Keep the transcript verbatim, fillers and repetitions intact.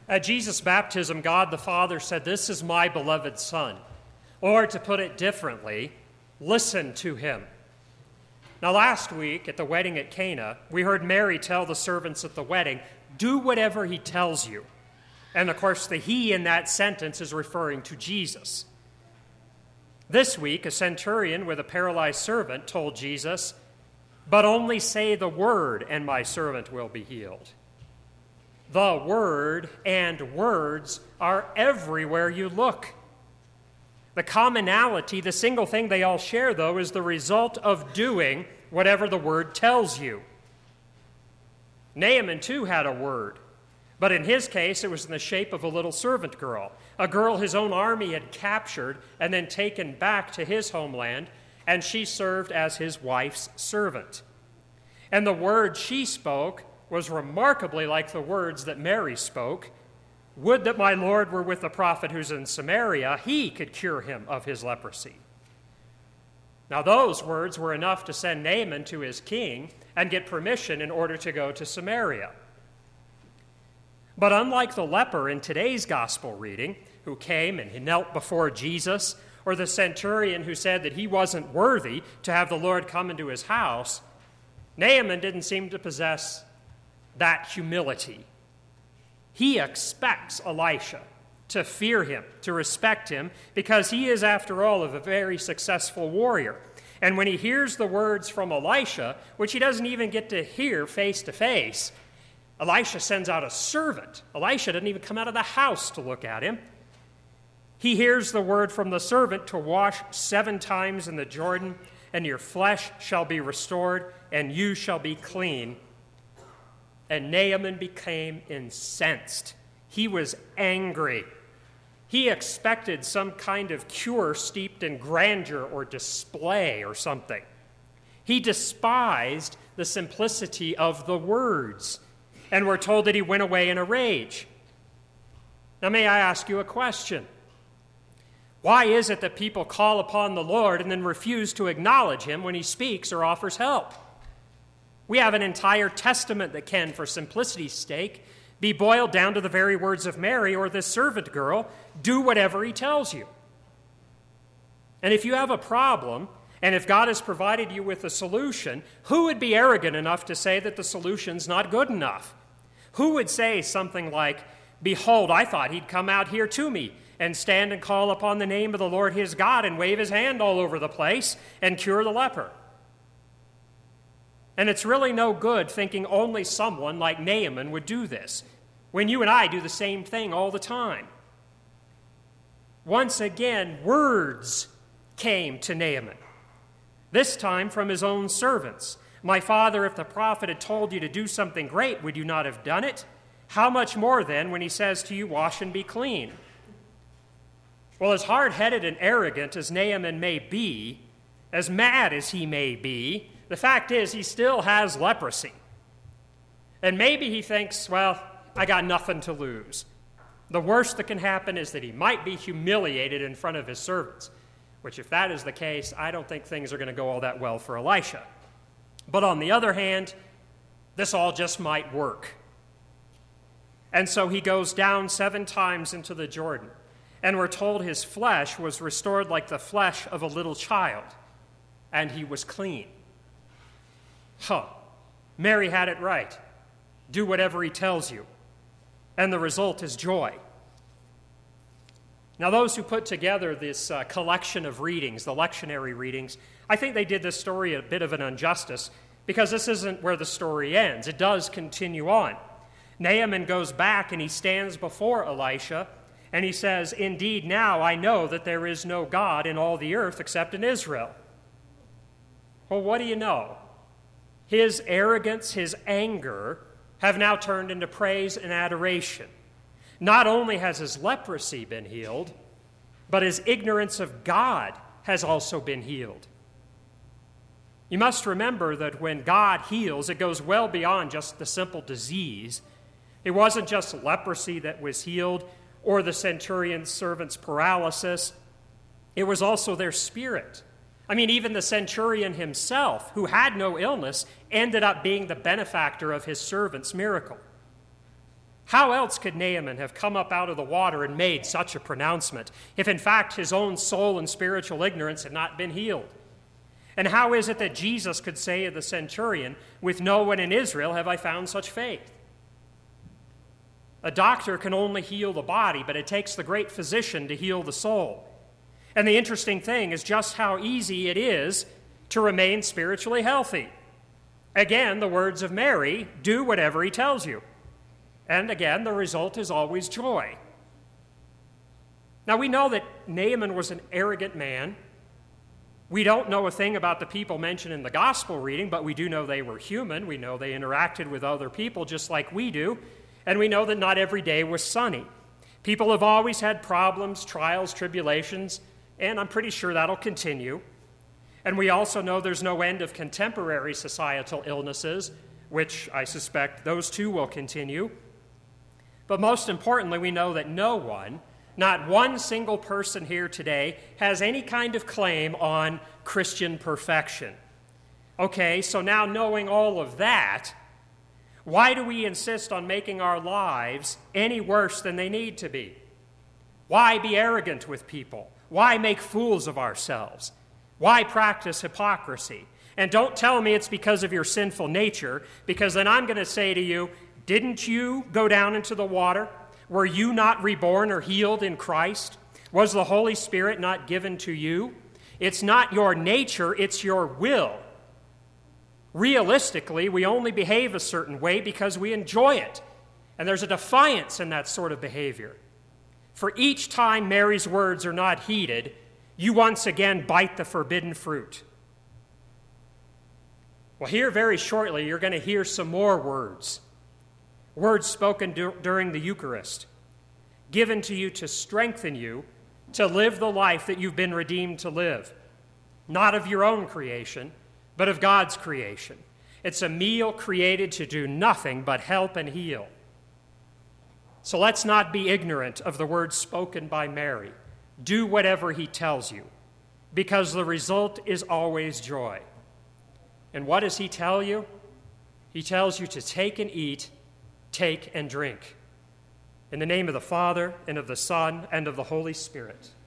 At Jesus' baptism, God the Father said, "This is my beloved Son." Or to put it differently, listen to him. Now last week at the wedding at Cana, we heard Mary tell the servants at the wedding, "Do whatever he tells you." And of course, the he in that sentence is referring to Jesus. This week, a centurion with a paralyzed servant told Jesus, "But only say the word, and my servant will be healed." The word and words are everywhere you look. The commonality, the single thing they all share, though, is the result of doing whatever the word tells you. Naaman, too, had a word, but in his case, it was in the shape of a little servant girl, a girl his own army had captured and then taken back to his homeland, and she served as his wife's servant. And the word she spoke was remarkably like the words that Mary spoke. "Would that my Lord were with the prophet who's in Samaria, he could cure him of his leprosy." Now those words were enough to send Naaman to his king and get permission in order to go to Samaria. But unlike the leper in today's gospel reading, who came and he knelt before Jesus, or the centurion who said that he wasn't worthy to have the Lord come into his house, Naaman didn't seem to possess that humility. He expects Elisha to fear him, to respect him, because he is, after all, a very successful warrior. And when he hears the words from Elisha, which he doesn't even get to hear face to face, Elisha sends out a servant. Elisha doesn't even come out of the house to look at him. He hears the word from the servant to wash seven times in the Jordan, and your flesh shall be restored, and you shall be clean. And Naaman became incensed. He was angry. He expected some kind of cure steeped in grandeur or display or something. He despised the simplicity of the words, and we're told that he went away in a rage. Now, may I ask you a question? Why is it that people call upon the Lord and then refuse to acknowledge him when he speaks or offers help? We have an entire testament that can, for simplicity's sake, be boiled down to the very words of Mary or this servant girl: do whatever he tells you. And if you have a problem, and if God has provided you with a solution, who would be arrogant enough to say that the solution's not good enough? Who would say something like, "Behold, I thought he'd come out here to me and stand and call upon the name of the Lord his God and wave his hand all over the place and cure the leper"? And it's really no good thinking only someone like Naaman would do this, when you and I do the same thing all the time. Once again, words came to Naaman, this time from his own servants. "My father, if the prophet had told you to do something great, would you not have done it? How much more then when he says to you, 'Wash and be clean'?" Well, as hard-headed and arrogant as Naaman may be, as mad as he may be, the fact is he still has leprosy. And maybe he thinks, well, I got nothing to lose. The worst that can happen is that he might be humiliated in front of his servants, which if that is the case, I don't think things are going to go all that well for Elisha. But on the other hand, this all just might work. And so he goes down seven times into the Jordan, and we're told his flesh was restored like the flesh of a little child, and he was clean. Huh. Mary had it right. Do whatever he tells you. And the result is joy. Now, those who put together this uh, collection of readings, the lectionary readings, I think they did this story a bit of an injustice, because this isn't where the story ends. It does continue on. Naaman goes back and he stands before Elisha, and he says, "Indeed, now I know that there is no God in all the earth except in Israel." Well, what do you know? His arrogance, his anger, have now turned into praise and adoration. Not only has his leprosy been healed, but his ignorance of God has also been healed. You must remember that when God heals, it goes well beyond just the simple disease. It wasn't just leprosy that was healed or the centurion's servant's paralysis. It was also their spirit. I mean, even the centurion himself, who had no illness, ended up being the benefactor of his servant's miracle. How else could Naaman have come up out of the water and made such a pronouncement if in fact his own soul and spiritual ignorance had not been healed? And how is it that Jesus could say of the centurion, "With no one in Israel have I found such faith"? A doctor can only heal the body, but it takes the great physician to heal the soul. And the interesting thing is just how easy it is to remain spiritually healthy. Again, the words of Mary, do whatever he tells you. And again, the result is always joy. Now, we know that Naaman was an arrogant man. We don't know a thing about the people mentioned in the gospel reading, but we do know they were human. We know they interacted with other people just like we do. And we know that not every day was sunny. People have always had problems, trials, tribulations, and I'm pretty sure that'll continue. And we also know there's no end of contemporary societal illnesses, which I suspect those too will continue. But most importantly, we know that no one, not one single person here today, has any kind of claim on Christian perfection. Okay, so now knowing all of that, why do we insist on making our lives any worse than they need to be? Why be arrogant with people? Why make fools of ourselves? Why practice hypocrisy? And don't tell me it's because of your sinful nature, because then I'm going to say to you, didn't you go down into the water? Were you not reborn or healed in Christ? Was the Holy Spirit not given to you? It's not your nature, it's your will. Realistically, we only behave a certain way because we enjoy it. And there's a defiance in that sort of behavior. For each time Mary's words are not heeded, you once again bite the forbidden fruit. Well, here very shortly, you're going to hear some more words. Words spoken du- during the Eucharist, given to you to strengthen you to live the life that you've been redeemed to live, not of your own creation, but of God's creation. It's a meal created to do nothing but help and heal. So let's not be ignorant of the words spoken by Mary. Do whatever he tells you, because the result is always joy. And what does he tell you? He tells you to take and eat, take and drink. In the name of the Father, and of the Son, and of the Holy Spirit.